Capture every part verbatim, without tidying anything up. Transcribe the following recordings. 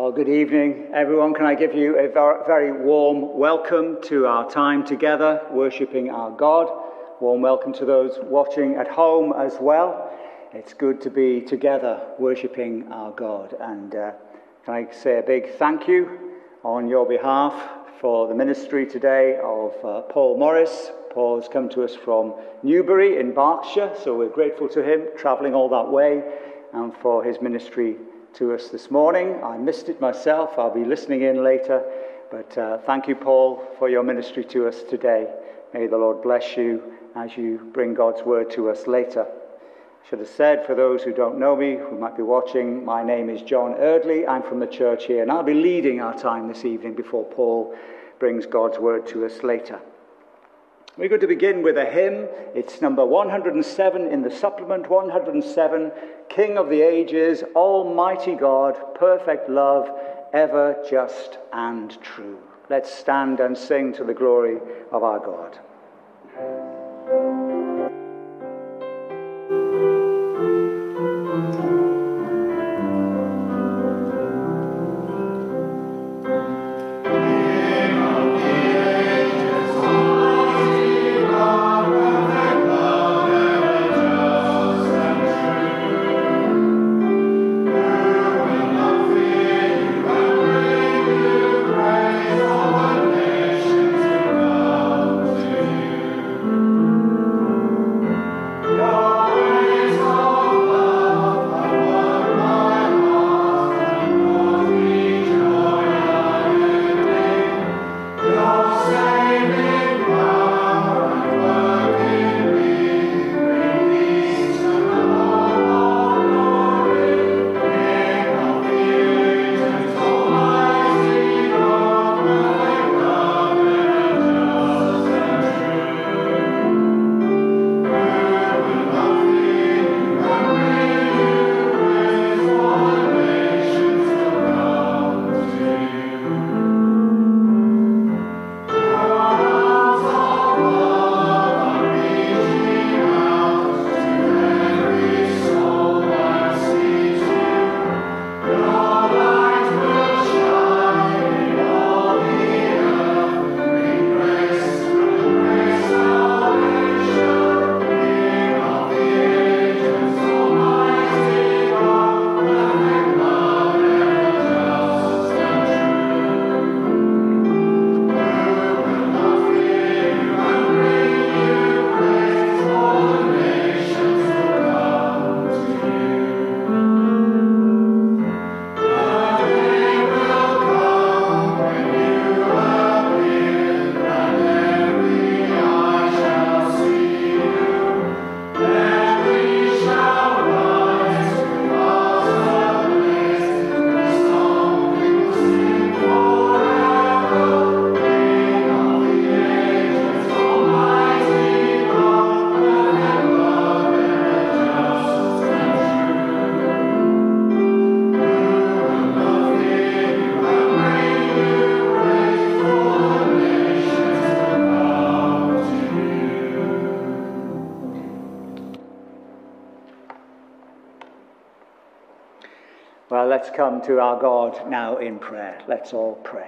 Well, good evening, everyone. Can I give you a very warm welcome to our time together, worshipping our God. Warm welcome to those watching at home as well. It's good to be together, worshipping our God. And uh, can I say a big thank you on your behalf for the ministry today of uh, Paul Morris. Paul has come to us from Newbury in Berkshire, so we're grateful to him, travelling all that way, and for his ministry to us this morning. I missed it myself. I'll be listening in later. But uh, thank you, Paul, for your ministry to us today. May the Lord bless you as you bring God's word to us later. I should have said, for those who don't know me, who might be watching, my name is John Eardley. I'm from the church here, and I'll be leading our time this evening before Paul brings God's word to us later. We're going to begin with a hymn. It's number one hundred seven in the supplement, one hundred seven, King of the Ages, Almighty God, perfect love, ever just and true. Let's stand and sing to the glory of our God. Well, let's come to our God now in prayer. Let's all pray.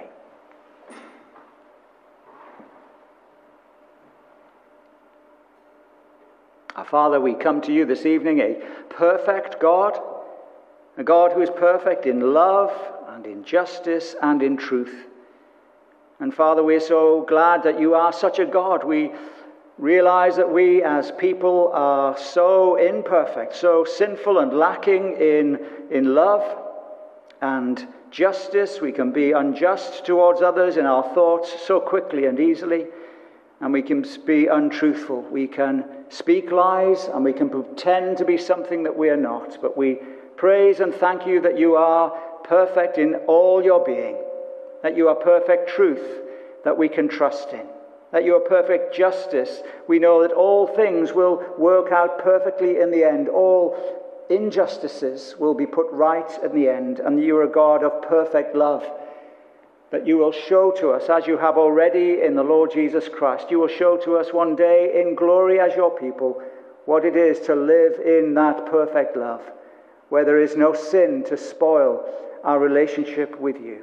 Our Father, we come to you this evening, a perfect God, a God who is perfect in love and in justice and in truth. And Father, we're so glad that you are such a God. We realize that we as people are so imperfect, so sinful and lacking in, in love and justice. We can be unjust towards others in our thoughts so quickly and easily, and we can be untruthful. We can speak lies, and we can pretend to be something that we are not. But we praise and thank you that you are perfect in all your being, that you are perfect truth that we can trust in, that you are perfect justice. We know that all things will work out perfectly in the end. All injustices will be put right in the end. And you are a God of perfect love, that you will show to us, as you have already in the Lord Jesus Christ, you will show to us one day in glory as your people what it is to live in that perfect love. where there is no sin to spoil our relationship with you.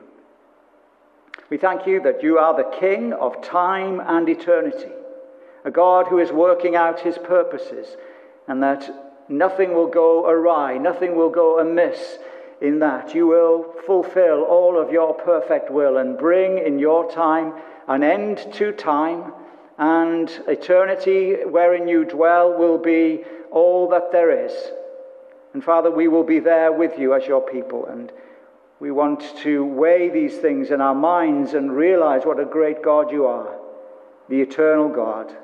We thank you that you are the King of time and eternity, a God who is working out his purposes, and that nothing will go awry, nothing will go amiss in that. You will fulfill all of your perfect will and bring in your time an end to time, and eternity wherein you dwell will be all that there is. And Father, we will be there with you as your people, and we want to weigh these things in our minds and realize what a great God you are, the eternal God.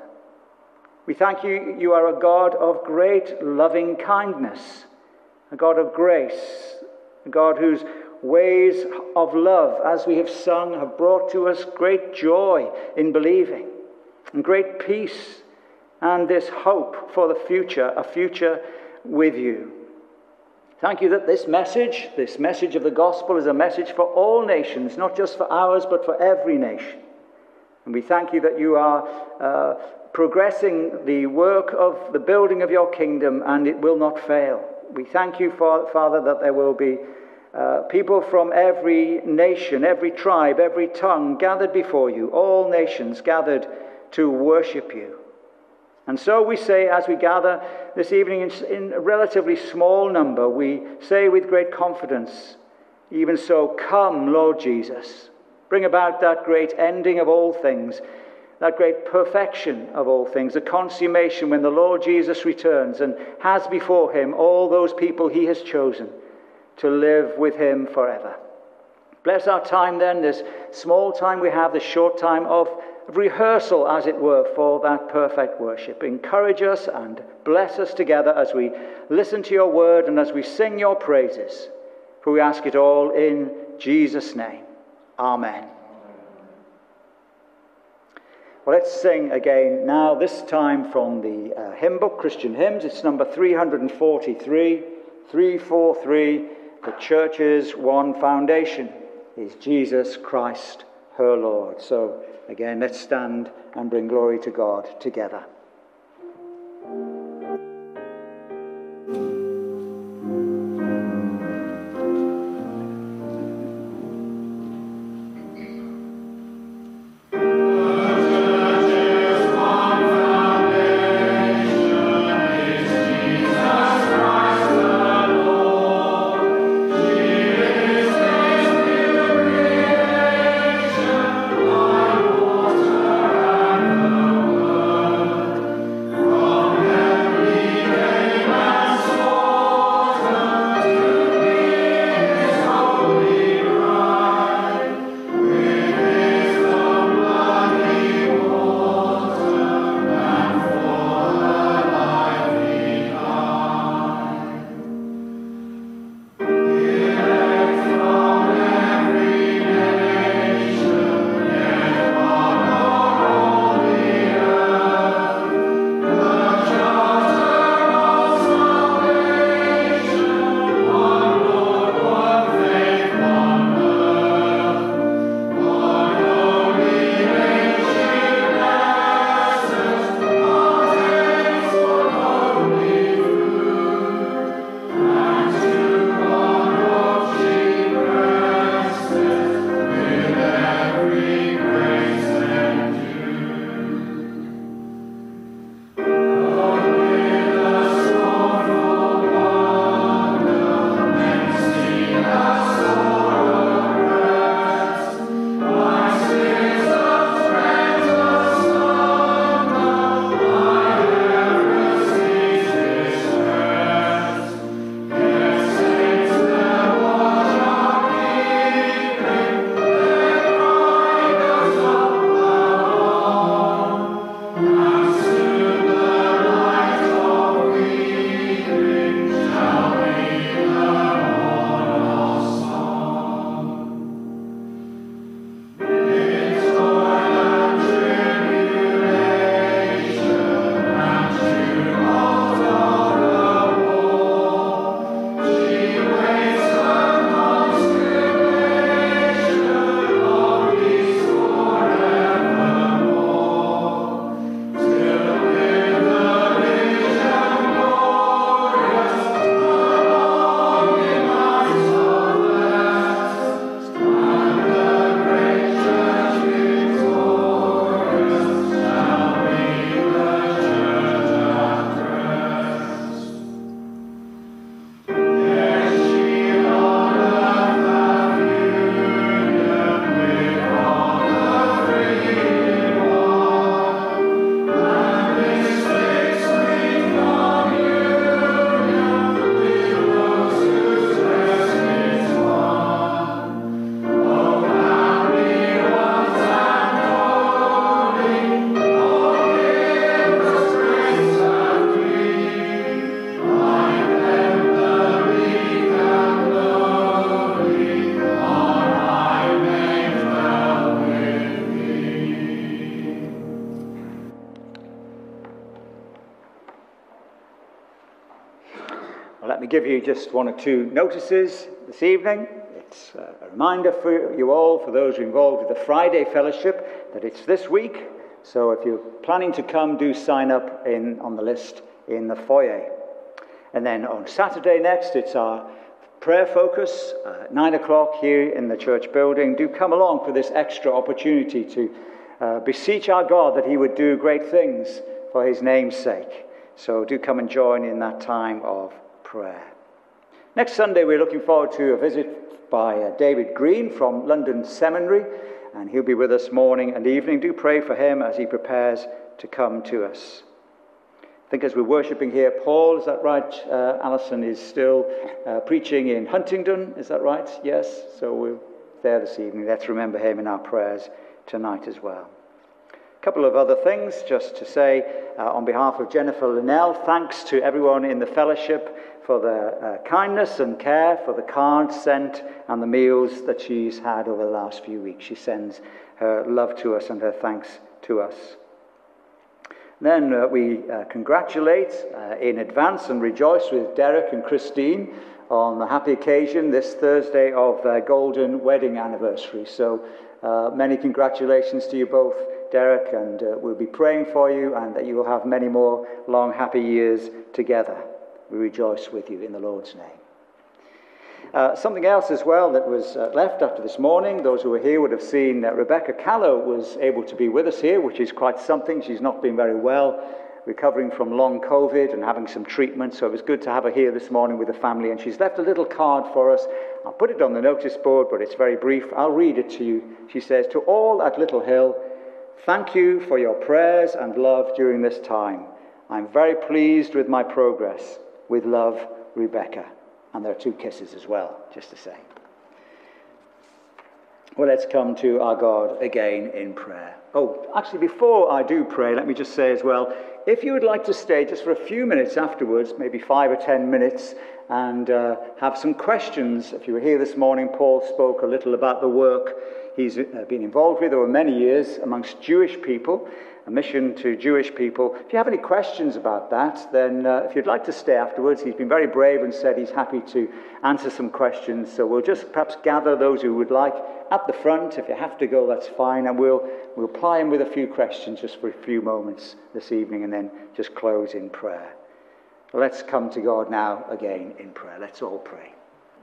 We thank you, you are a God of great loving kindness, a God of grace, a God whose ways of love, as we have sung, have brought to us great joy in believing, and great peace, and this hope for the future, a future with you. Thank you that this message, this message of the gospel, is a message for all nations, not just for ours, but for every nation. And we thank you that you are uh, progressing the work of the building of your kingdom, and it will not fail. We thank you, Father, that there will be uh, people from every nation, every tribe, every tongue gathered before you, all nations gathered to worship you. And so we say, as we gather this evening in, in a relatively small number, we say with great confidence, even so, come, Lord Jesus. Bring about that great ending of all things, that great perfection of all things, the consummation when the Lord Jesus returns and has before him all those people he has chosen to live with him forever. Bless our time then, this small time we have, this short time of rehearsal, as it were, for that perfect worship. Encourage us and bless us together as we listen to your word and as we sing your praises. For we ask it all in Jesus' name. Amen. Well, let's sing again now, this time from the uh, hymn book, Christian Hymns. It's number three forty-three, three forty-three. The church's one foundation is Jesus Christ, her Lord. So again, let's stand and bring glory to God together. Yeah. Well, let me give you just one or two notices this evening. It's a reminder for you all, for those involved with the Friday Fellowship, that it's this week. So if you're planning to come, do sign up in on the list in the foyer. And then on Saturday next, it's our prayer focus, uh, nine o'clock here in the church building. Do come along for this extra opportunity to uh, beseech our God that he would do great things for his name's sake. So do come and join in that time of prayer. Next Sunday, we're looking forward to a visit by uh, David Green from London Seminary, and he'll be with us morning and evening. Do pray for him as he prepares to come to us. I think as we're worshipping here, Paul, is that right? Uh, Alison is still uh, preaching in Huntingdon, is that right? Yes, so we're there this evening. Let's remember him in our prayers tonight as well. A couple of other things just to say uh, on behalf of Jennifer Linnell. Thanks to everyone in the fellowship for their uh, kindness and care, for the cards sent and the meals that she's had over the last few weeks. She sends her love to us and her thanks to us. Then uh, we uh, congratulate uh, in advance and rejoice with Derek and Christine on the happy occasion this Thursday of their golden wedding anniversary. So uh, many congratulations to you both, Derek, and uh, we'll be praying for you and that you will have many more long, happy years together. We rejoice with you in the Lord's name. Uh, something else as well that was uh, left after this morning, those who were here would have seen that Rebecca Callow was able to be with us here, which is quite something. She's not been very well, recovering from long COVID and having some treatment, so it was good to have her here this morning with the family, and she's left a little card for us. I'll put it on the notice board, but it's very brief. I'll read it to you. She says, "To all at Little Hill, thank you for your prayers and love during this time. I'm very pleased with my progress. With love, Rebecca." And there are two kisses as well, just to say. Well, let's come to our God again in prayer. Oh, actually, before I do pray, let me just say as well, if you would like to stay just for a few minutes afterwards, maybe five or ten minutes, and uh, have some questions. If you were here this morning, Paul spoke a little about the work he's uh, been involved with over many years amongst Jewish people, a mission to Jewish people. If you have any questions about that, then uh, if you'd like to stay afterwards, he's been very brave and said he's happy to answer some questions. So we'll just perhaps gather those who would like at the front. If you have to go, that's fine. And we'll, we'll ply him with a few questions just for a few moments this evening and then just close in prayer. Let's come to God now again in prayer. Let's all pray.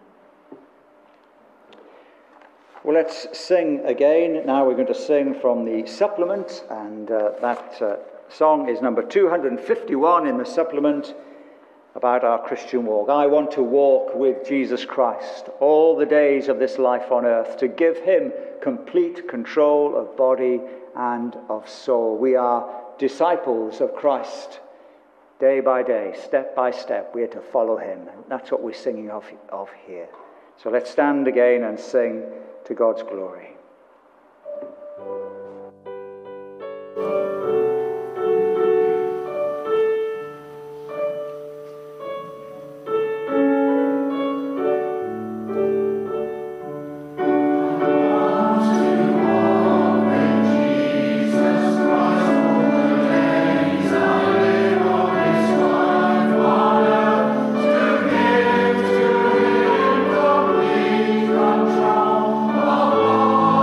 Well, let's sing again. Now we're going to sing from the supplement, and uh, that uh, song is number two hundred fifty-one in the supplement, about our Christian walk. I want to walk with Jesus Christ all the days of this life on earth, to give him complete control of body and of soul. We are disciples of Christ. Day by day, step by step, we are to follow him. That's what we're singing of, of here. So let's stand again and sing to God's glory. Control of all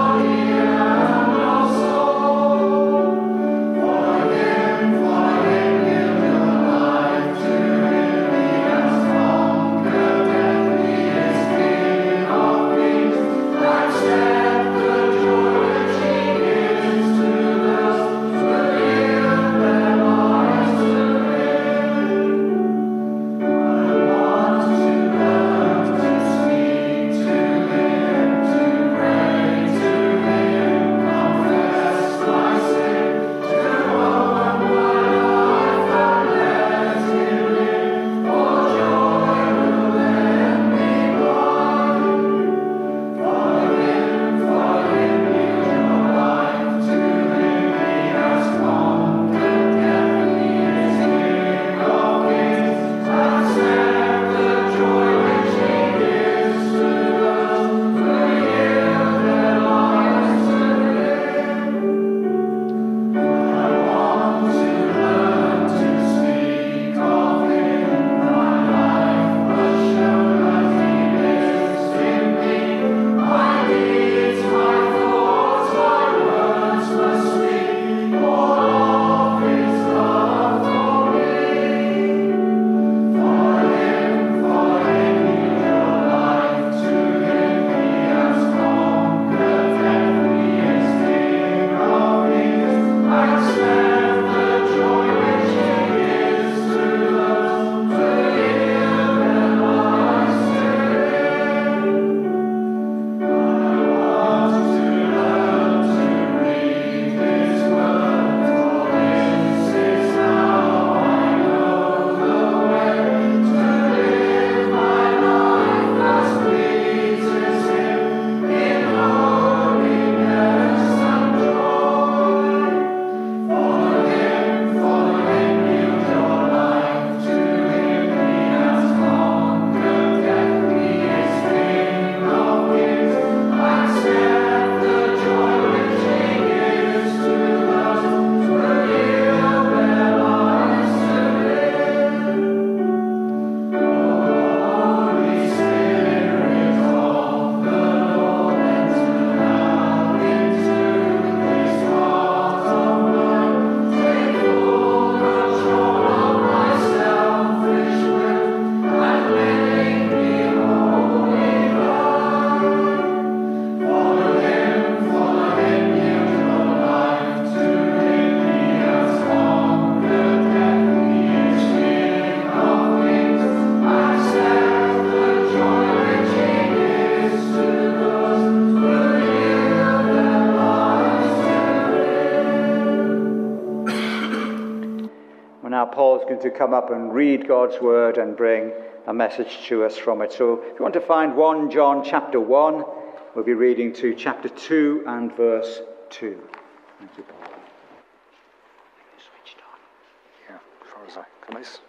now Paul's going to come up and read God's word and bring a message to us from it. So if you want to find First John chapter one, we'll be reading to chapter two and verse two. Thank you, Paul. Switched on. Yeah, as far as I can. Nice.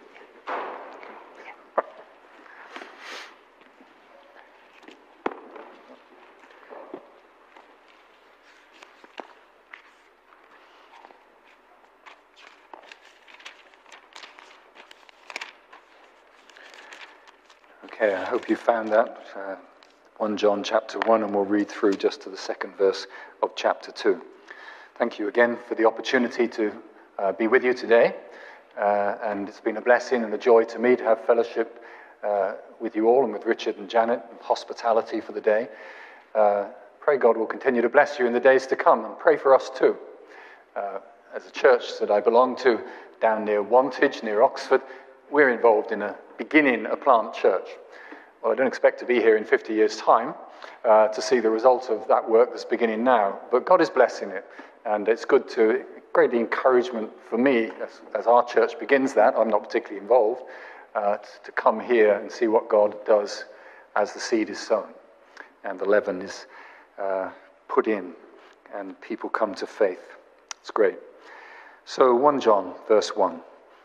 Okay, I hope you found that. Uh, First John chapter one, and we'll read through just to the second verse of chapter two. Thank you again for the opportunity to uh, be with you today. Uh, and it's been a blessing and a joy to me to have fellowship uh, with you all and with Richard and Janet, and hospitality for the day. Uh, pray God will continue to bless you in the days to come, and pray for us too. Uh, as a church that I belong to down near Wantage, near Oxford, we're involved in a beginning a plant church. Well, I don't expect to be here in fifty years' time uh, to see the result of that work that's beginning now, but God is blessing it, and it's good to, great encouragement for me as, as our church begins that. I'm not particularly involved, uh, to come here and see what God does as the seed is sown and the leaven is uh, put in and people come to faith. It's great. So First John, verse one.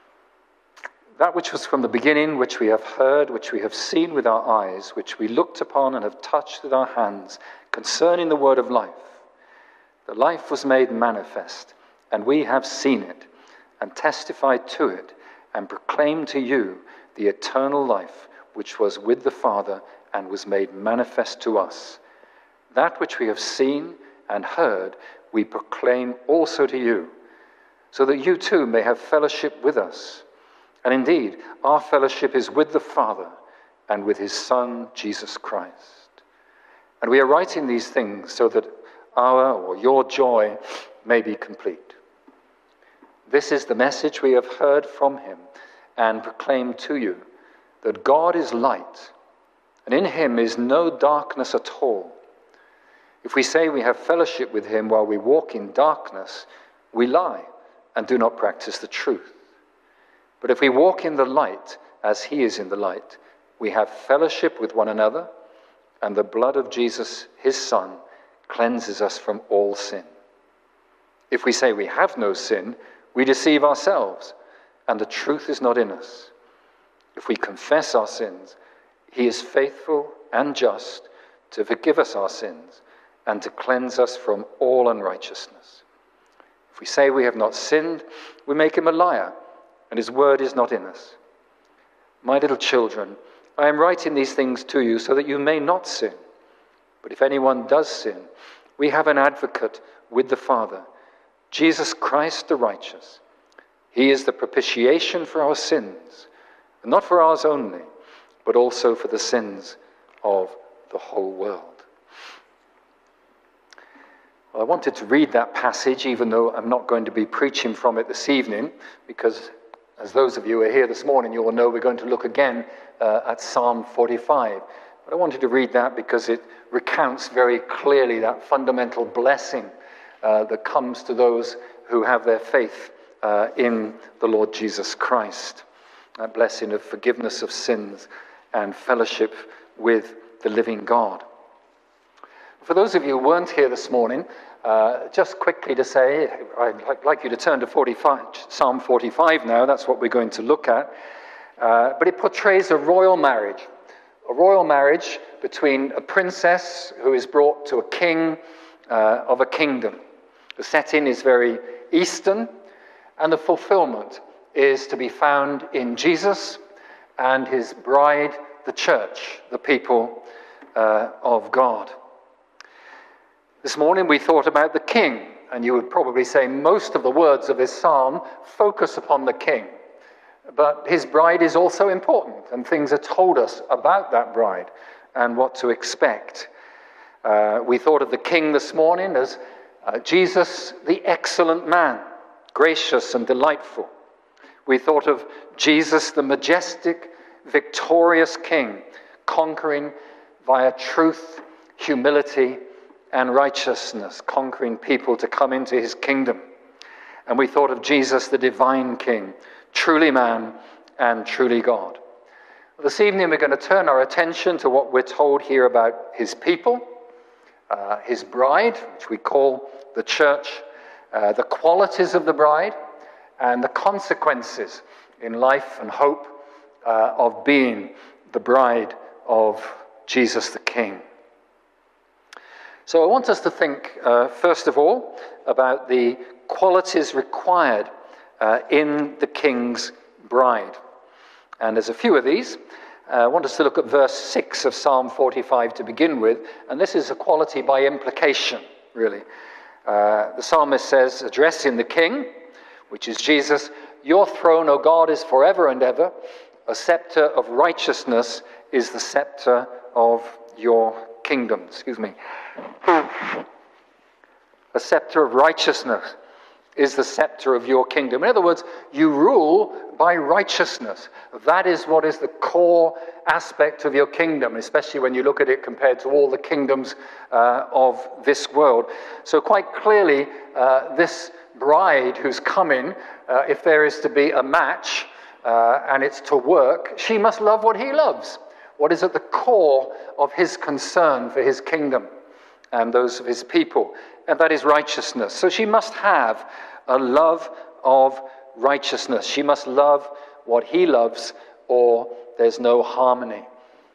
That which was from the beginning, which we have heard, which we have seen with our eyes, which we looked upon and have touched with our hands, concerning the word of life. The life was made manifest, and we have seen it, and testified to it, and proclaimed to you the eternal life, which was with the Father, and was made manifest to us. That which we have seen and heard, we proclaim also to you, so that you too may have fellowship with us. And indeed, our fellowship is with the Father and with his Son, Jesus Christ. And we are writing these things so that our or your joy may be complete. This is the message we have heard from him and proclaimed to you, that God is light, and in him is no darkness at all. If we say we have fellowship with him while we walk in darkness, we lie and do not practice the truth. But if we walk in the light, as he is in the light, we have fellowship with one another, and the blood of Jesus, his Son, cleanses us from all sin. If we say we have no sin, we deceive ourselves, and the truth is not in us. If we confess our sins, he is faithful and just to forgive us our sins and to cleanse us from all unrighteousness. If we say we have not sinned, we make him a liar, and his word is not in us. My little children, I am writing these things to you so that you may not sin. But if anyone does sin, we have an advocate with the Father, Jesus Christ the righteous. He is the propitiation for our sins, and not for ours only, but also for the sins of the whole world. Well, I wanted to read that passage, even though I'm not going to be preaching from it this evening, because as those of you who are here this morning, you will know we're going to look again uh, at Psalm forty-five. But I wanted to read that because it recounts very clearly that fundamental blessing uh, that comes to those who have their faith uh, in the Lord Jesus Christ. That blessing of forgiveness of sins and fellowship with the living God. For those of you who weren't here this morning, Uh, just quickly to say, I'd like you to turn to forty-five, Psalm forty-five now. That's what we're going to look at. Uh, but it portrays a royal marriage, a royal marriage between a princess who is brought to a king uh, of a kingdom. The setting is very Eastern, and the fulfillment is to be found in Jesus and his bride, the church, the people uh, of God. This morning we thought about the king, and you would probably say most of the words of this psalm focus upon the king. But his bride is also important, and things are told us about that bride and what to expect. Uh, we thought of the king this morning as uh, Jesus, the excellent man, gracious and delightful. We thought of Jesus, the majestic, victorious king, conquering via truth, humility, and righteousness, conquering people to come into his kingdom. And we thought of Jesus, the divine King, truly man and truly God. This evening we're going to turn our attention to what we're told here about his people, uh, his bride, which we call the church, uh, the qualities of the bride, and the consequences in life and hope uh, of being the bride of Jesus the King. So I want us to think, uh, first of all, about the qualities required uh, in the King's bride. And there's a few of these. Uh, I want us to look at verse six of Psalm forty-five to begin with, and this is a quality by implication, really. Uh, the psalmist says, addressing the King, which is Jesus, "Your throne, O God, is forever and ever. A scepter of righteousness is the scepter of your kingdom." Excuse me. A scepter of righteousness is the scepter of your kingdom. In other words, you rule by righteousness. That is what is the core aspect of your kingdom, especially when you look at it compared to all the kingdoms uh, of this world. So quite clearly, uh, this bride who's coming, uh, if there is to be a match uh, and it's to work, she must love what he loves. What is at the core of his concern for his kingdom and those of his people, and that is righteousness. So she must have a love of righteousness. She must love what he loves, or there's no harmony.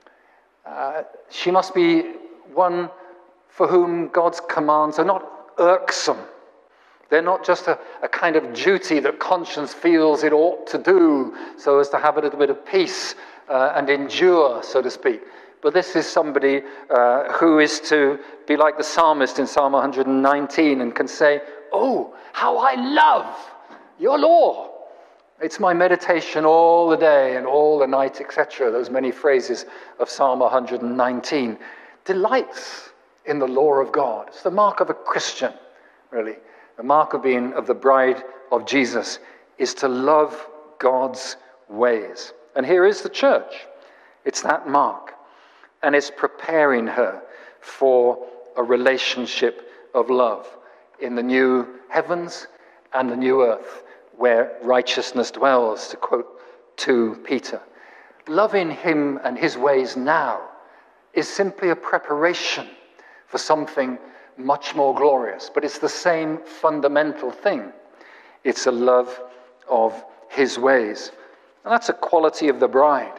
Uh, she must be one for whom God's commands are not irksome. They're not just a, a kind of duty that conscience feels it ought to do so as to have a little bit of peace uh, and endure, so to speak. But this is somebody uh, who is to be like the psalmist in Psalm one nineteen and can say, "Oh, how I love your law. It's my meditation all the day and all the night," et cetera. Those many phrases of Psalm one nineteen. Delights in the law of God. It's the mark of a Christian, really. The mark of being of the bride of Jesus is to love God's ways. And here is the church. It's that mark. And it's preparing her for a relationship of love in the new heavens and the new earth where righteousness dwells, to quote to Peter. Loving him and his ways now is simply a preparation for something much more glorious. But it's the same fundamental thing. It's a love of his ways. And that's a quality of the bride.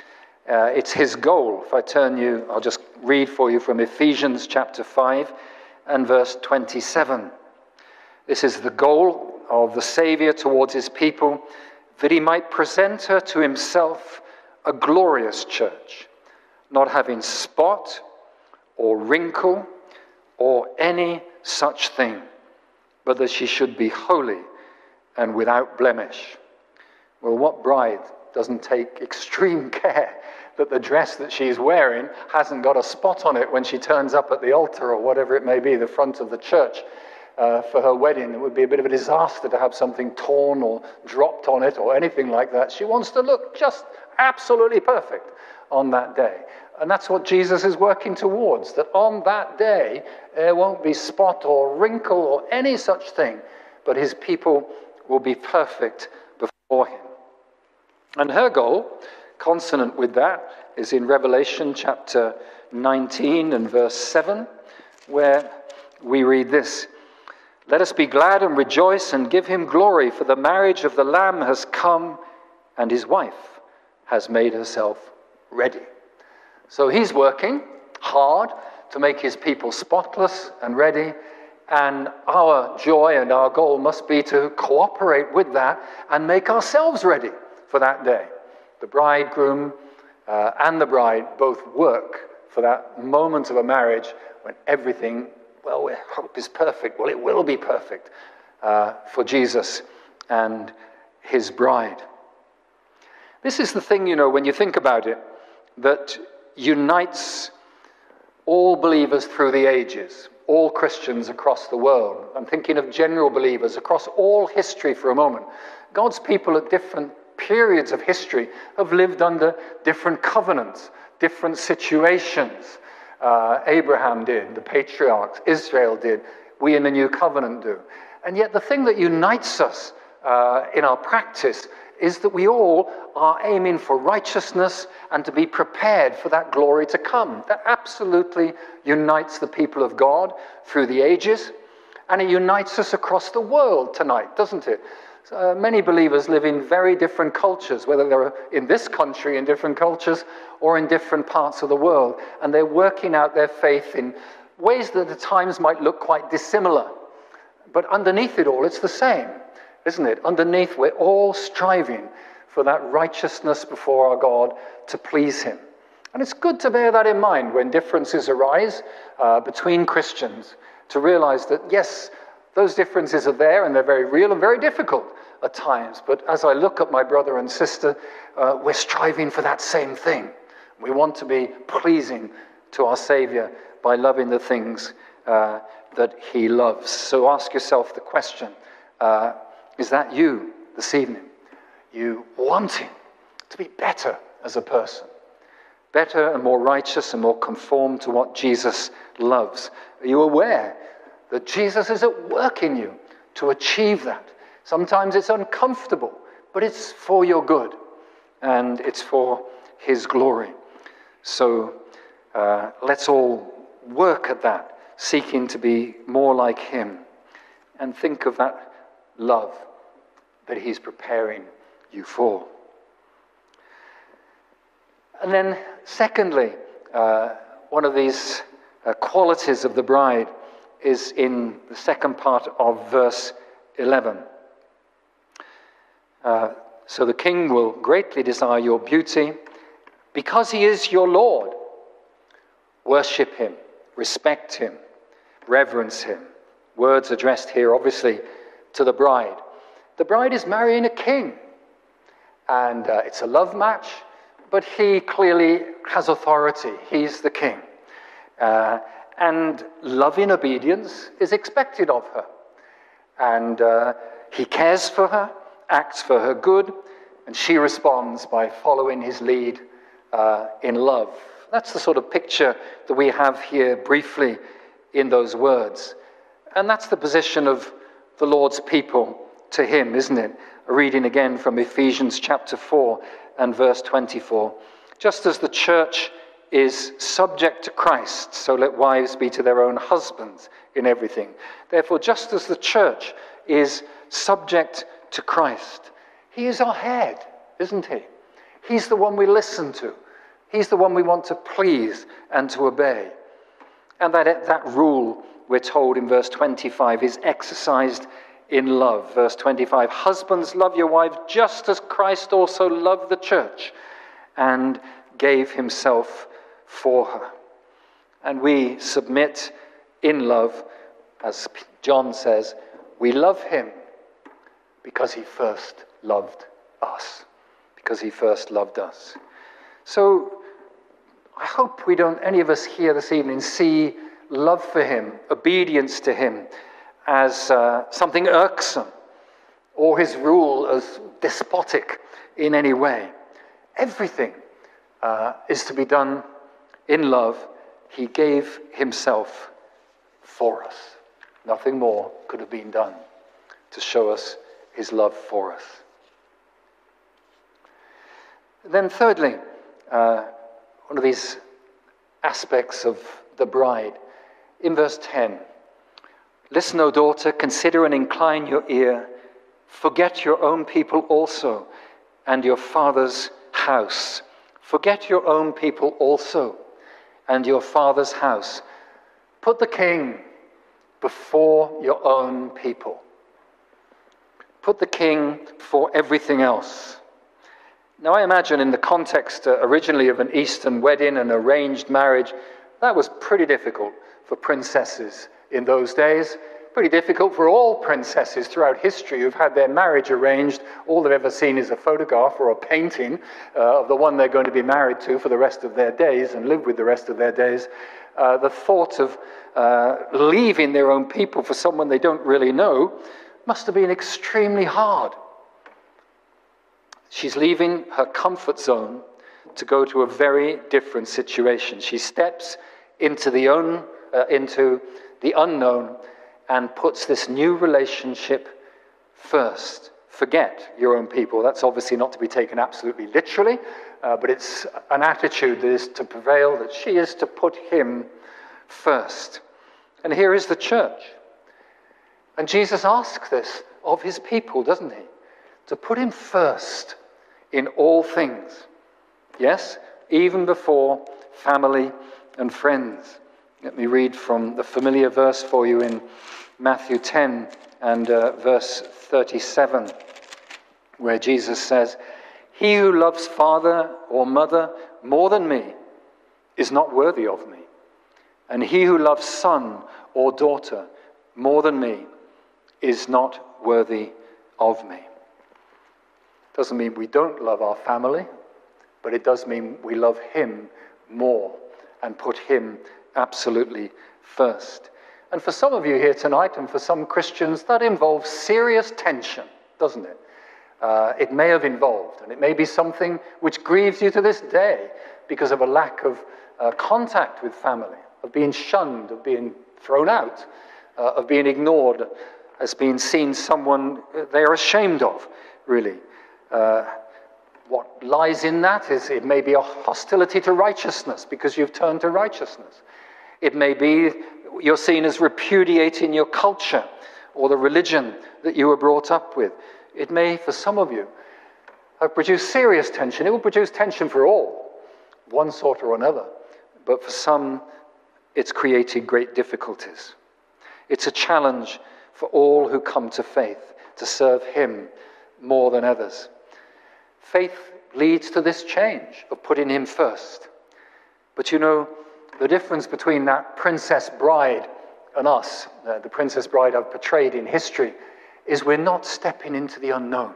Uh, it's his goal. If I turn you, I'll just read for you from Ephesians chapter five and verse twenty-seven. This is the goal of the Savior towards his people, that he might present her to himself a glorious church, not having spot or wrinkle or any such thing, but that she should be holy and without blemish. Well, what bride doesn't take extreme care that the dress that she's wearing hasn't got a spot on it when she turns up at the altar or whatever it may be, the front of the church uh, for her wedding? It would be a bit of a disaster to have something torn or dropped on it or anything like that. She wants to look just absolutely perfect on that day. And that's what Jesus is working towards, that on that day there won't be spot or wrinkle or any such thing, but his people will be perfect before him. And her goal, consonant with that, is in Revelation chapter nineteen and verse seven, where we read this: "Let us be glad and rejoice and give him glory, for the marriage of the Lamb has come, and his wife has made herself ready." So he's working hard to make his people spotless and ready, and our joy and our goal must be to cooperate with that and make ourselves ready for that day. The bridegroom uh, and the bride both work for that moment of a marriage when everything, well, we hope is perfect. Well, it will be perfect uh, for Jesus and his bride. This is the thing, you know, when you think about it, that unites all believers through the ages, all Christians across the world. I'm thinking of general believers across all history for a moment. God's people at different periods of history have lived under different covenants, different situations. Uh, Abraham did, the patriarchs, Israel did, we in the New Covenant do. And yet the thing that unites us uh, in our practice is that we all are aiming for righteousness and to be prepared for that glory to come. That absolutely unites the people of God through the ages, and it unites us across the world tonight, doesn't it? Uh, many believers live in very different cultures, whether they're in this country in different cultures or in different parts of the world, and they're working out their faith in ways that at times might look quite dissimilar. But underneath it all, it's the same, isn't it? Underneath, we're all striving for that righteousness before our God to please him. And it's good to bear that in mind when differences arise uh, between Christians, to realize that, yes, those differences are there and they're very real and very difficult at times. But as I look at my brother and sister, uh, we're striving for that same thing. We want to be pleasing to our Savior by loving the things uh, that he loves. So ask yourself the question, uh, is that you this evening? You wanting to be better as a person? Better and more righteous and more conformed to what Jesus loves? Are you aware that Jesus is at work in you to achieve that? Sometimes it's uncomfortable, but it's for your good, and it's for his glory. So uh, let's all work at that, seeking to be more like him, and think of that love that he's preparing you for. And then secondly, uh, one of these uh, qualities of the bride is in the second part of verse eleven. Uh, so the king will greatly desire your beauty because he is your Lord. Worship him, respect him, reverence him. Words addressed here, obviously, to the bride. The bride is marrying a king, and uh, it's a love match, but he clearly has authority. He's the king. Uh, and loving obedience is expected of her. And uh, he cares for her, acts for her good, and she responds by following his lead uh, in love. That's the sort of picture that we have here briefly in those words. And that's the position of the Lord's people to him, isn't it? A reading again from Ephesians chapter four and verse twenty-four. Just as the church is subject to Christ, so let wives be to their own husbands in everything. Therefore, just as the church is subject to Christ, he is our head, isn't he? He's the one we listen to. He's the one we want to please and to obey. And that, that rule, we're told in verse twenty-five, is exercised in love. Verse twenty-five, husbands, love your wives just as Christ also loved the church and gave himself for her. And we submit in love, as John says, we love him because he first loved us. Because he first loved us. So I hope we don't, any of us here this evening, see love for him, obedience to him, as uh, something irksome, or his rule as despotic in any way. Everything uh, is to be done in love. He gave himself for us. Nothing more could have been done to show us his love for us. Then thirdly, uh, one of these aspects of the bride, in verse ten, listen, O daughter, consider and incline your ear. Forget your own people also, and your father's house. Forget your own people also, and your father's house. Put the king before your own people. Put the king before everything else. Now, I imagine in the context uh, originally of an Eastern wedding, an arranged marriage, that was pretty difficult for princesses in those days. Pretty difficult for all princesses throughout history who've had their marriage arranged. All they've ever seen is a photograph or a painting uh, of the one they're going to be married to for the rest of their days and live with the rest of their days. Uh, the thought of uh, leaving their own people for someone they don't really know must have been extremely hard. She's leaving her comfort zone to go to a very different situation. She steps into the, un, uh, into the unknown, and puts this new relationship first. Forget your own people. That's obviously not to be taken absolutely literally, uh, but it's an attitude that is to prevail, that she is to put him first. And here is the church. And Jesus asks this of his people, doesn't he? To put him first in all things. Yes, even before family and friends. Let me read from the familiar verse for you in Matthew ten and uh, verse thirty-seven, where Jesus says, "He who loves father or mother more than me is not worthy of me. And he who loves son or daughter more than me is not worthy of me." Doesn't mean we don't love our family, but it does mean we love him more and put him absolutely first. And for some of you here tonight, and for some Christians, that involves serious tension, doesn't it? Uh, it may have involved, and it may be something which grieves you to this day because of a lack of uh, contact with family, of being shunned, of being thrown out, uh, of being ignored, as being seen someone they are ashamed of, really. Uh, what lies in that is it may be a hostility to righteousness because you've turned to righteousness. It may be you're seen as repudiating your culture or the religion that you were brought up with. It may, for some of you, have produced serious tension. It will produce tension for all, one sort or another. But for some, it's created great difficulties. It's a challenge for all who come to faith to serve him more than others. Faith leads to this change of putting him first. But you know, the difference between that princess bride and us, uh, the princess bride I've portrayed in history, is we're not stepping into the unknown.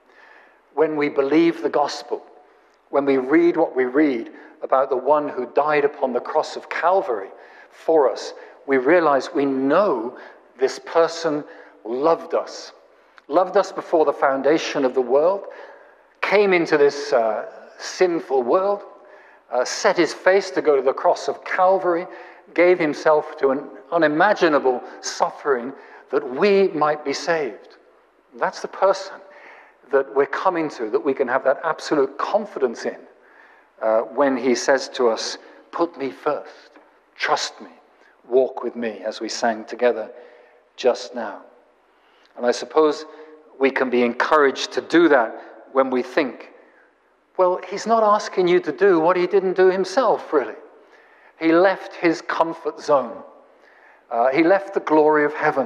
When we believe the gospel, when we read what we read about the one who died upon the cross of Calvary for us, we realize we know this person loved us, loved us before the foundation of the world, came into this uh, sinful world, uh, set his face to go to the cross of Calvary, gave himself to an unimaginable suffering that we might be saved. That's the person that we're coming to, that we can have that absolute confidence in uh, when he says to us, "Put me first, trust me, walk with me," as we sang together just now. And I suppose we can be encouraged to do that when we think, well, he's not asking you to do what he didn't do himself, really. He left his comfort zone. Uh, he left the glory of heaven.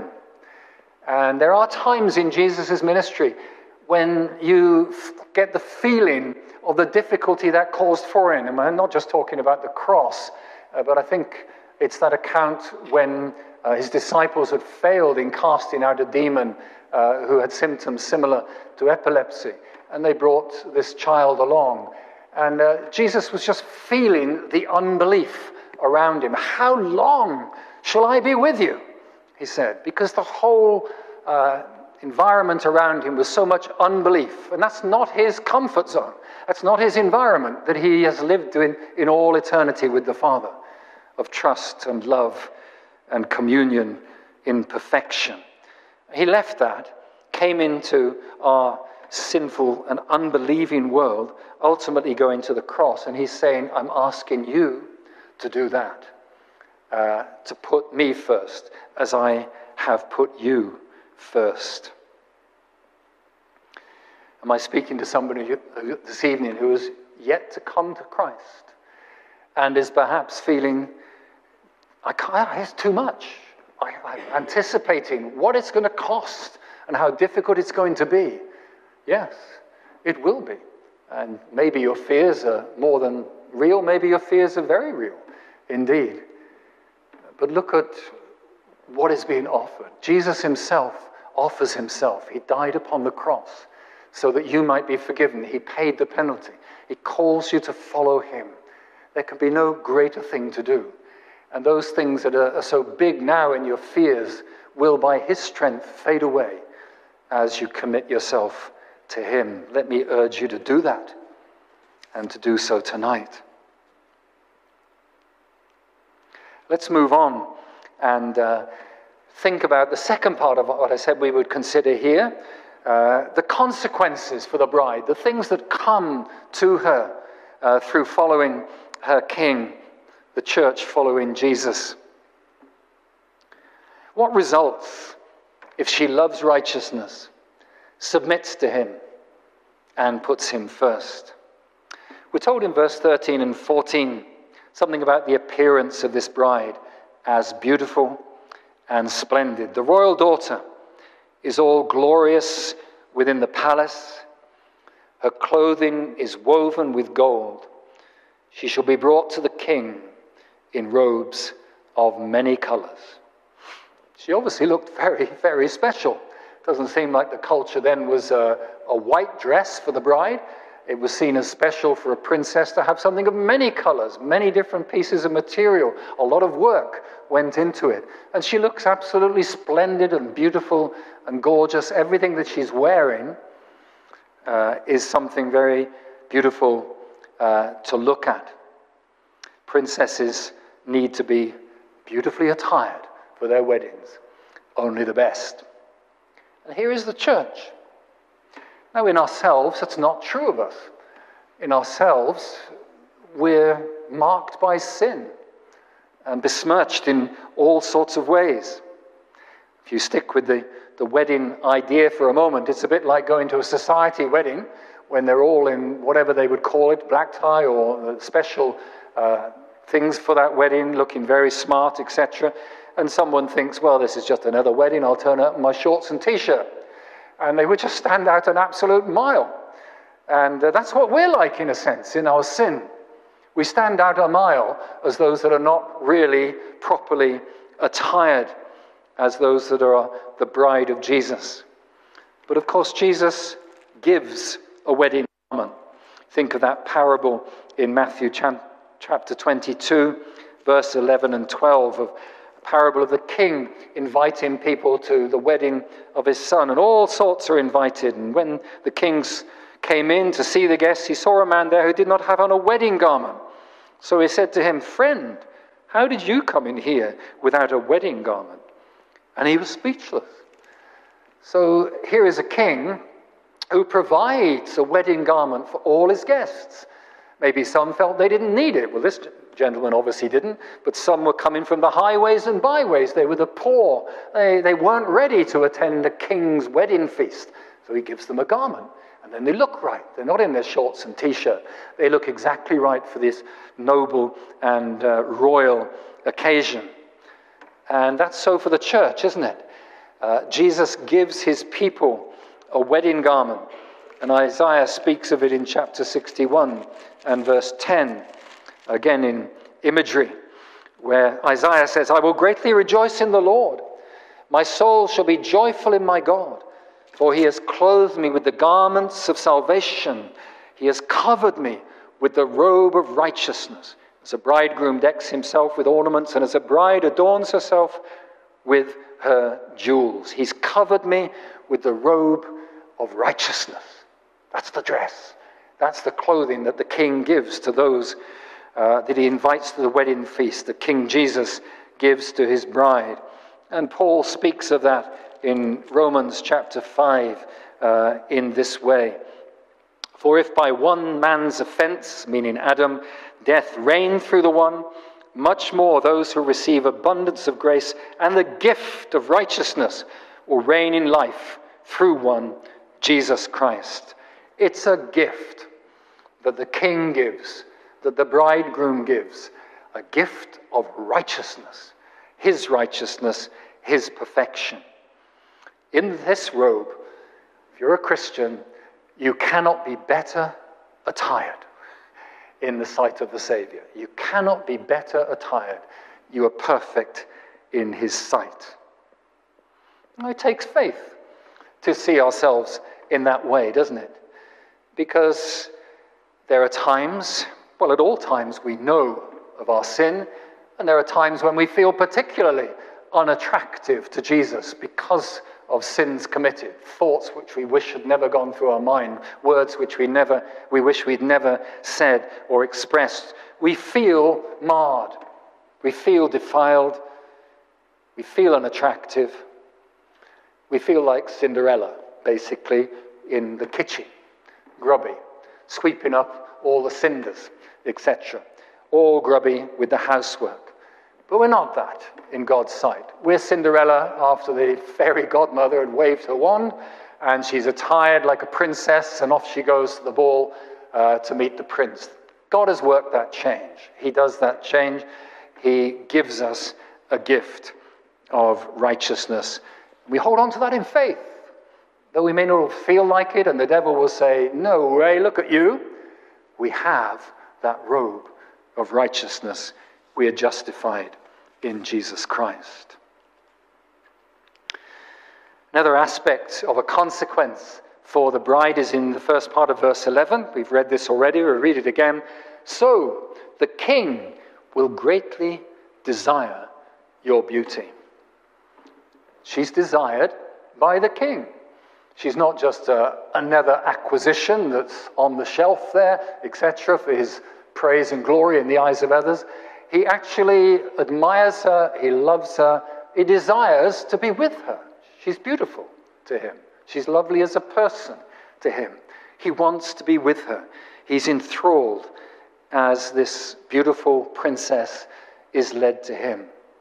And there are times in Jesus' ministry when you get the feeling of the difficulty that caused for him. And I'm not just talking about the cross, uh, but I think it's that account when uh, his disciples had failed in casting out a demon uh, who had symptoms similar to epilepsy. And they brought this child along. And uh, Jesus was just feeling the unbelief around him. "How long shall I be with you?" he said, because the whole uh, environment around him was so much unbelief. And that's not his comfort zone. That's not his environment that he has lived in in all eternity with the Father, of trust and love and communion in perfection. He left that, came into our sinful and unbelieving world, ultimately going to the cross, and he's saying, "I'm asking you to do that, uh, to put me first, as I have put you first." Am I speaking to somebody this evening who is yet to come to Christ and is perhaps feeling, I can't, it's too much. I, I'm anticipating what it's going to cost and how difficult it's going to be. Yes, it will be. And maybe your fears are more than real. Maybe your fears are very real indeed. But look at what is being offered. Jesus himself offers himself. He died upon the cross so that you might be forgiven. He paid the penalty. He calls you to follow him. There can be no greater thing to do. And those things that are, are so big now in your fears will by his strength fade away as you commit yourself to him. Let me urge you to do that and to do so tonight. Let's move on and uh, think about the second part of what I said we would consider here, uh, the consequences for the bride, the things that come to her uh, through following her King, the church following Jesus. What results if she loves righteousness, submits to him, and puts him first? We're told in verse thirteen and fourteen something about the appearance of this bride as beautiful and splendid. The royal daughter is all glorious within the palace. Her clothing is woven with gold. She shall be brought to the king in robes of many colors. She obviously looked very, very special. Doesn't seem like the culture then was a, a white dress for the bride. It was seen as special for a princess to have something of many colors, many different pieces of material. A lot of work went into it. And she looks absolutely splendid and beautiful and gorgeous. Everything that she's wearing uh, is something very beautiful uh, to look at. Princesses need to be beautifully attired for their weddings. Only the best. And here is the church. Now, in ourselves, that's not true of us. In ourselves, we're marked by sin and besmirched in all sorts of ways. If you stick with the, the wedding idea for a moment, it's a bit like going to a society wedding when they're all in whatever they would call it, black tie or special uh, things for that wedding, looking very smart, et cetera. And someone thinks, well, this is just another wedding, I'll turn up in my shorts and t-shirt. And they would just stand out an absolute mile. And uh, that's what we're like, in a sense, in our sin. We stand out a mile as those that are not really properly attired, as those that are the bride of Jesus. But of course, Jesus gives a wedding garment. Think of that parable in Matthew chapter twenty-two, verse eleven and twelve, of parable of the king inviting people to the wedding of his son, and all sorts are invited. And when the kings came in to see the guests, he saw a man there who did not have on a wedding garment. So he said to him, "Friend, how did you come in here without a wedding garment?" And he was speechless. So here is a king who provides a wedding garment for all his guests. Maybe some felt they didn't need it. Well, this gentleman obviously didn't, but some were coming from the highways and byways. They were the poor. They, they weren't ready to attend a king's wedding feast. So he gives them a garment. And then they look right. They're not in their shorts and t-shirt. They look exactly right for this noble and uh, royal occasion. And that's so for the church, isn't it? Uh, Jesus gives his people a wedding garment. And Isaiah speaks of it in chapter sixty-one and verse ten. Again in imagery, where Isaiah says, "I will greatly rejoice in the Lord. My soul shall be joyful in my God, for he has clothed me with the garments of salvation. He has covered me with the robe of righteousness. As a bridegroom decks himself with ornaments, and as a bride adorns herself with her jewels. He's covered me with the robe of righteousness." That's the dress. That's the clothing that the king gives to those uh, that he invites to the wedding feast, that King Jesus gives to his bride. And Paul speaks of that in Romans chapter five uh, in this way. "For if by one man's offense, meaning Adam, death reigned through the one, much more those who receive abundance of grace and the gift of righteousness will reign in life through one, Jesus Christ." It's a gift that the king gives, that the bridegroom gives, a gift of righteousness, his righteousness, his perfection. In this robe, if you're a Christian, you cannot be better attired in the sight of the Savior. You cannot be better attired. You are perfect in his sight. And it takes faith to see ourselves in that way, doesn't it? Because there are times, well, at all times we know of our sin, and there are times when we feel particularly unattractive to Jesus because of sins committed, thoughts which we wish had never gone through our mind, words which we never, we wish we'd never said or expressed. We feel marred. We feel defiled. We feel unattractive. We feel like Cinderella, basically, in the kitchen, grubby, sweeping up all the cinders, et cetera. All grubby with the housework. But we're not that in God's sight. We're Cinderella after the fairy godmother had waved her wand, and she's attired like a princess, and off she goes to the ball uh, to meet the prince. God has worked that change. He does that change. He gives us a gift of righteousness. We hold on to that in faith, though we may not feel like it, and the devil will say, no way, look at you. We have that robe of righteousness. We are justified in Jesus Christ. Another aspect of a consequence for the bride is in the first part of verse eleven. We've read this already. We'll read it again. So the king will greatly desire your beauty. She's desired by the king. She's not just a, another acquisition that's on the shelf there, et cetera, for his praise and glory in the eyes of others. He actually admires her. He loves her. He desires to be with her. She's beautiful to him. She's lovely as a person to him. He wants to be with her. He's enthralled as this beautiful princess is led to him.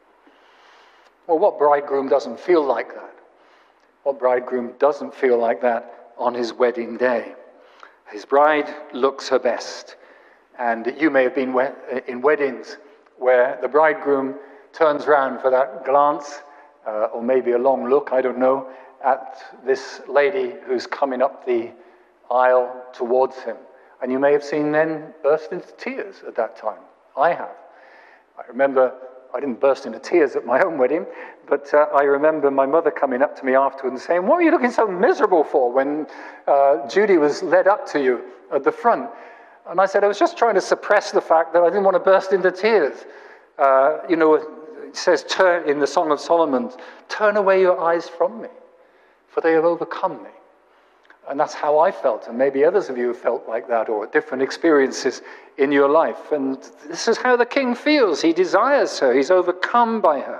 Well, what bridegroom doesn't feel like that? What bridegroom doesn't feel like that on his wedding day? His bride looks her best. And you may have been in weddings where the bridegroom turns around for that glance, uh, or maybe a long look, I don't know, at this lady who's coming up the aisle towards him. And you may have seen men burst into tears at that time. I have. I remember, I didn't burst into tears at my own wedding, but uh, I remember my mother coming up to me afterwards and saying, what were you looking so miserable for when uh, Judy was led up to you at the front? And I said, I was just trying to suppress the fact that I didn't want to burst into tears. Uh, you know, it says turn in the Song of Solomon, turn away your eyes from me, for they have overcome me. And that's how I felt, and maybe others of you have felt like that, or different experiences in your life. And this is how the king feels. He desires her. He's overcome by her.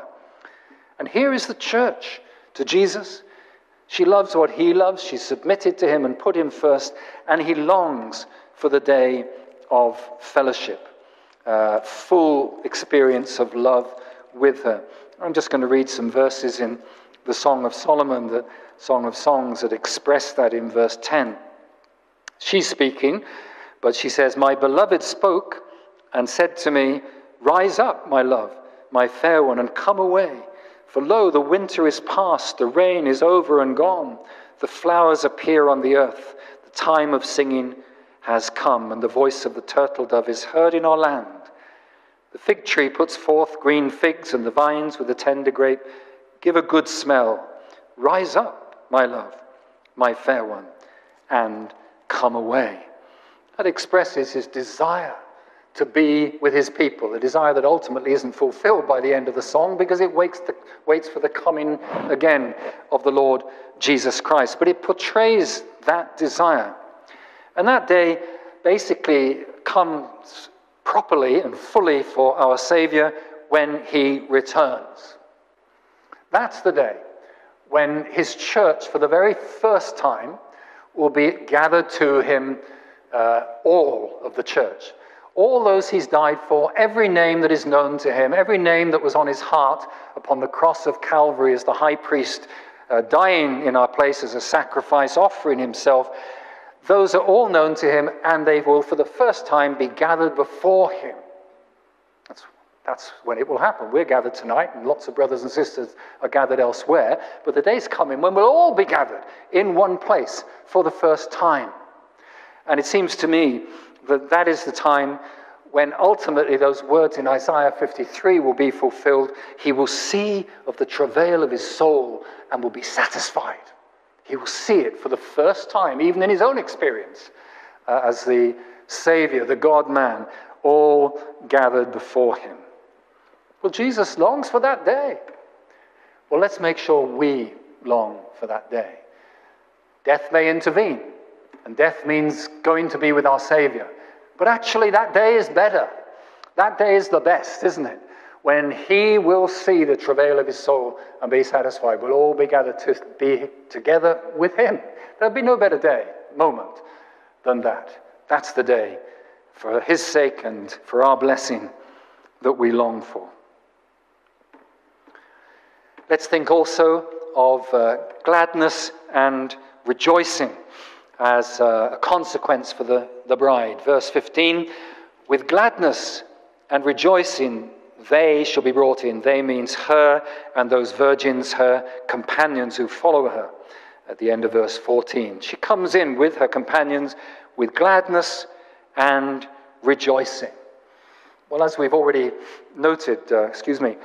And here is the church to Jesus. She loves what he loves. She's submitted to him and put him first, and he longs for the day of fellowship, uh, full experience of love with her. I'm just going to read some verses in the Song of Solomon, the Song of Songs, that express that in verse ten. She's speaking, but she says, my beloved spoke and said to me, rise up, my love, my fair one, and come away. For lo, the winter is past, the rain is over and gone. The flowers appear on the earth, the time of singing has come, and the voice of the turtle dove is heard in our land. The fig tree puts forth green figs, and the vines with the tender grape give a good smell. Rise up, my love, my fair one, and come away. That expresses his desire to be with his people, a desire that ultimately isn't fulfilled by the end of the song because it waits, the, waits for the coming again of the Lord Jesus Christ. But it portrays that desire. And that day basically comes properly and fully for our Savior when he returns. That's the day when his church, for the very first time, will be gathered to him, uh, all of the church. All those he's died for, every name that is known to him, every name that was on his heart upon the cross of Calvary as the high priest, uh, dying in our place as a sacrifice, offering himself. Those are all known to him, and they will, for the first time, be gathered before him. That's, that's when it will happen. We're gathered tonight, and lots of brothers and sisters are gathered elsewhere, but the day's coming when we'll all be gathered in one place for the first time. And it seems to me that that is the time when ultimately those words in Isaiah fifty-three will be fulfilled. He will see of the travail of his soul and will be satisfied. He will see it for the first time, even in his own experience, uh, as the Savior, the God-man, all gathered before him. Well, Jesus longs for that day. Well, let's make sure we long for that day. Death may intervene, and death means going to be with our Savior. But actually, that day is better. That day is the best, isn't it? when he will see the travail of his soul and be satisfied, we'll all be gathered to be together with him. There'll be no better day, moment, than that. That's the day, for his sake and for our blessing, that we long for. Let's think also of uh, gladness and rejoicing as uh, a consequence for the, the bride. Verse fifteen, with gladness and rejoicing they shall be brought in. They means her and those virgins, her companions who follow her. At the end of verse fourteen, she comes in with her companions with gladness and rejoicing. Well, as we've already noted, uh, excuse me,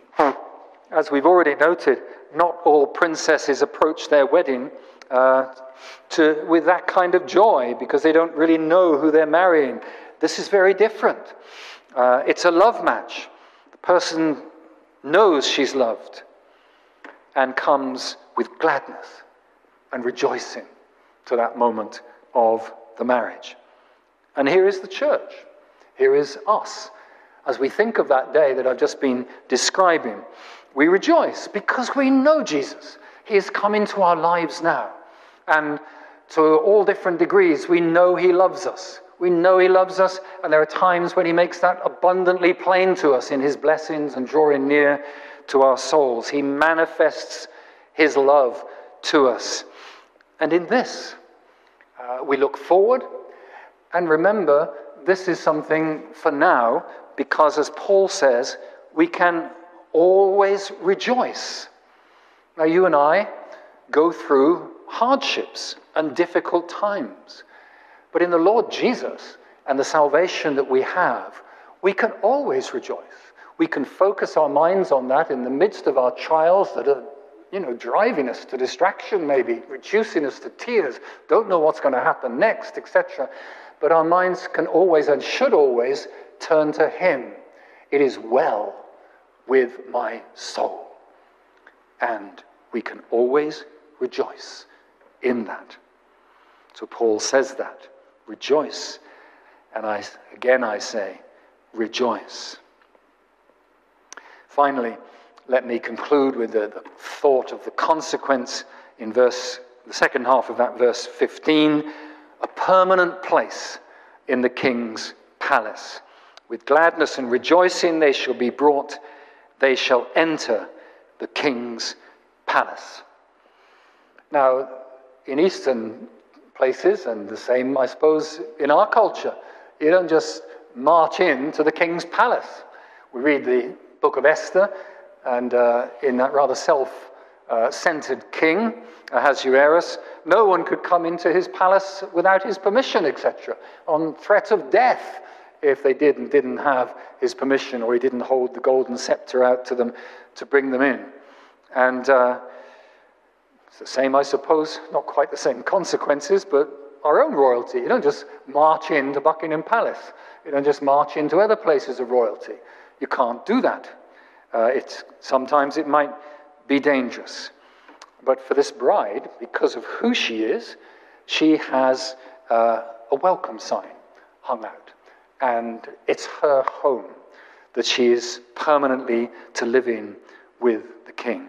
as we've already noted, not all princesses approach their wedding uh, to with that kind of joy because they don't really know who they're marrying. This is very different. Uh, it's a love match. The person knows she's loved and comes with gladness and rejoicing to that moment of the marriage. And here is the church. Here is us. As we think of that day that I've just been describing, we rejoice because we know Jesus. He has come into our lives now. And to all different degrees, we know he loves us. We know he loves us, and there are times when he makes that abundantly plain to us in his blessings and drawing near to our souls. He manifests his love to us. And in this, uh, we look forward and remember this is something for now, because as Paul says, we can always rejoice. Now, you and I go through hardships and difficult times. But in the Lord Jesus and the salvation that we have, we can always rejoice. We can focus our minds on that in the midst of our trials that are, you know, driving us to distraction maybe, reducing us to tears, don't know what's going to happen next, et cetera. But our minds can always and should always turn to him. It is well with my soul. And we can always rejoice in that. So Paul says that. Rejoice. And I again I say, rejoice. Finally, let me conclude with the, the thought of the consequence in verse, the second half of that verse fifteen, a permanent place in the king's palace. With gladness and rejoicing they shall be brought, they shall enter the king's palace. Now, in Eastern places, and the same, I suppose, in our culture, you don't just march into the king's palace. We read the book of Esther, and uh, in that rather self-centered uh, king, Ahasuerus, no one could come into his palace without his permission, et cetera, on threat of death if they did and didn't have his permission, or he didn't hold the golden scepter out to them to bring them in. And uh, it's the same, I suppose, not quite the same consequences, but our own royalty. You don't just march into Buckingham Palace. You don't just march into other places of royalty. You can't do that. Uh, it's, sometimes it might be dangerous. But for this bride, because of who she is, she has uh, a welcome sign hung out. And it's her home that she is permanently to live in with the King.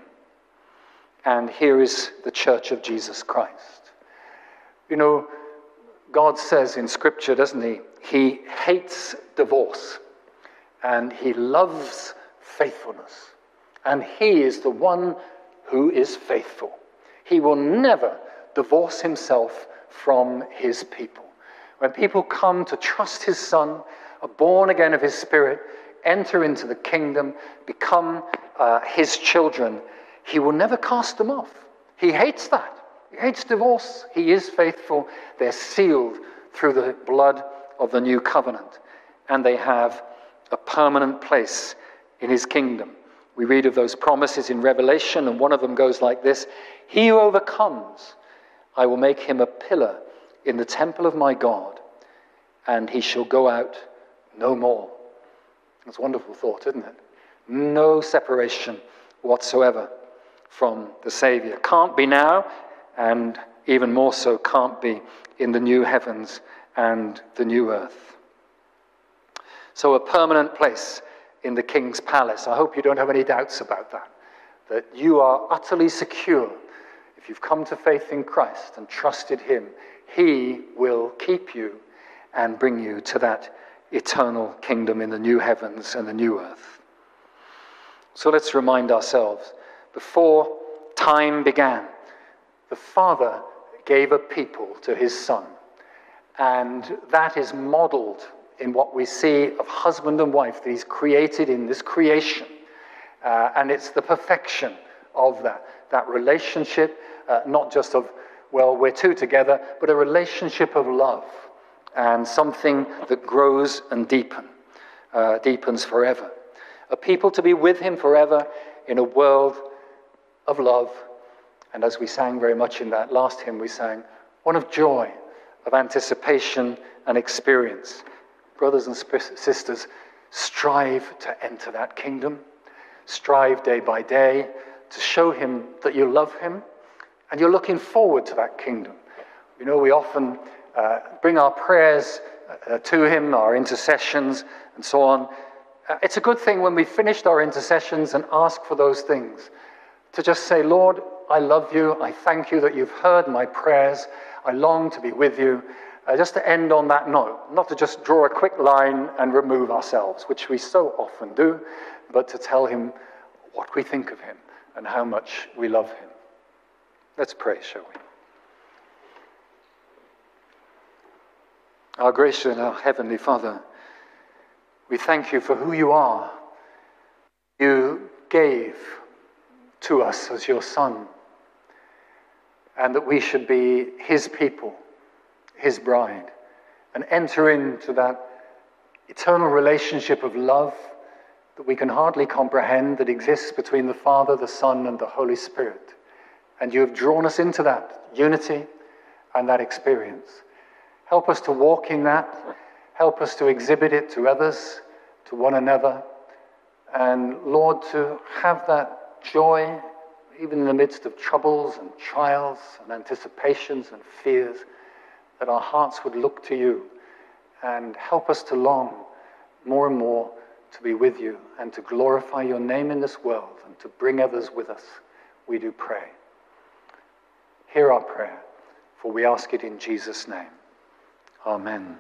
And here is the Church of Jesus Christ. You know, God says in Scripture, doesn't he? He hates divorce and he loves faithfulness. And he is the one who is faithful. He will never divorce himself from his people. When people come to trust his Son, are born again of his Spirit, enter into the kingdom, become uh, his children, he will never cast them off. He hates that. He hates divorce. He is faithful. They're sealed through the blood of the new covenant. And they have a permanent place in his kingdom. We read of those promises in Revelation, and one of them goes like this: he who overcomes, I will make him a pillar in the temple of my God, and he shall go out no more. That's a wonderful thought, isn't it? No separation whatsoever from the Savior. Can't be now, and even more so can't be in the new heavens and the new earth. So a permanent place in the king's palace. I hope you don't have any doubts about that, that you are utterly secure. If you've come to faith in Christ and trusted him, he will keep you and bring you to that eternal kingdom in the new heavens and the new earth. So let's remind ourselves, before time began, the Father gave a people to his Son. And that is modeled in what we see of husband and wife that he's created in this creation. Uh, and it's the perfection of that, that relationship, uh, not just of, well, we're two together, but a relationship of love and something that grows and deepen, uh, deepens forever. A people to be with him forever in a world of love. And as we sang very much in that last hymn, we sang one of joy, of anticipation and experience. Brothers and sp- sisters, strive to enter that kingdom. Strive day by day to show him that you love him and you're looking forward to that kingdom. You know, we often uh, bring our prayers uh, to him, our intercessions and so on. Uh, it's a good thing when we've finished our intercessions and ask for those things to just say, Lord, I love you. I thank you that you've heard my prayers. I long to be with you. Uh, just to end on that note, not to just draw a quick line and remove ourselves, which we so often do, but to tell him what we think of him and how much we love him. Let's pray, shall we? Our gracious and our heavenly Father, we thank you for who you are. You gave to us as your Son, and that we should be his people, his bride, and enter into that eternal relationship of love that we can hardly comprehend that exists between the Father, the Son, and the Holy Spirit. And you have drawn us into that unity and that experience. Help us to walk in that. Help us to exhibit it to others, to one another. And Lord, to have that joy, even in the midst of troubles and trials and anticipations and fears, that our hearts would look to you and help us to long more and more to be with you and to glorify your name in this world and to bring others with us. We do pray. Hear our prayer, for we ask it in Jesus' name. Amen.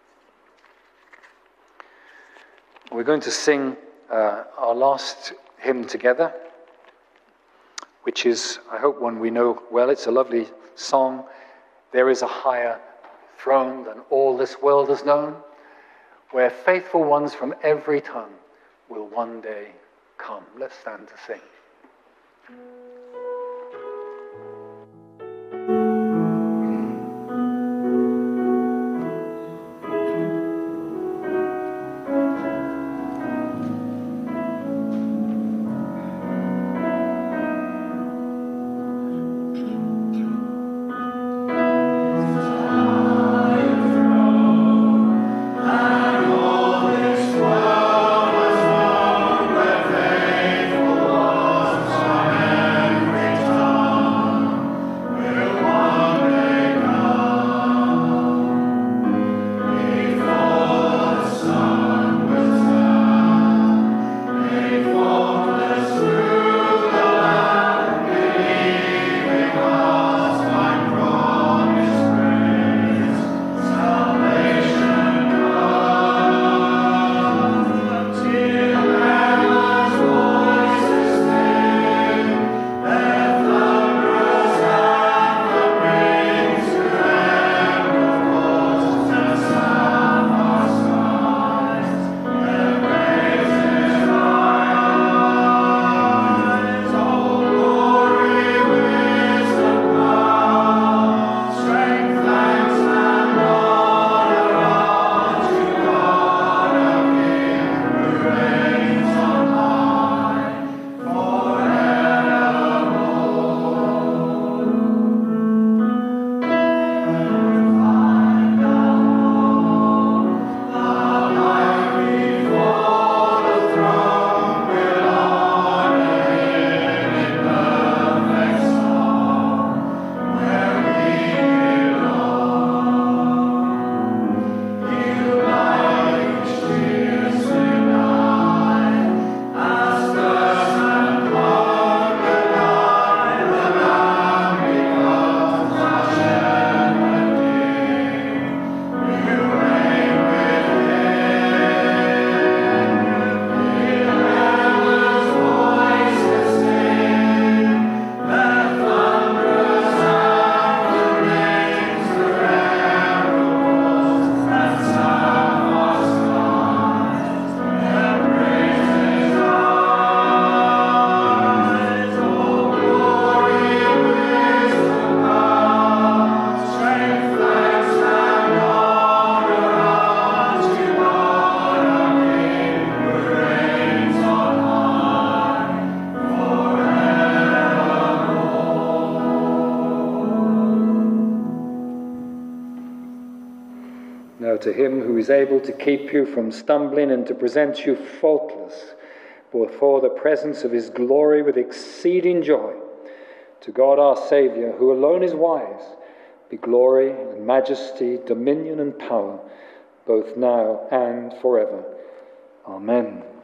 We're going to sing uh, our last hymn together, which is, I hope, one we know well. It's a lovely song. There is a higher throne than all this world has known, where faithful ones from every tongue will one day come. Let's stand to sing. Amen. Now to him who is able to keep you from stumbling and to present you faultless before the presence of his glory with exceeding joy, to God our Saviour, who alone is wise, be glory and majesty, dominion and power, both now and forever. Amen.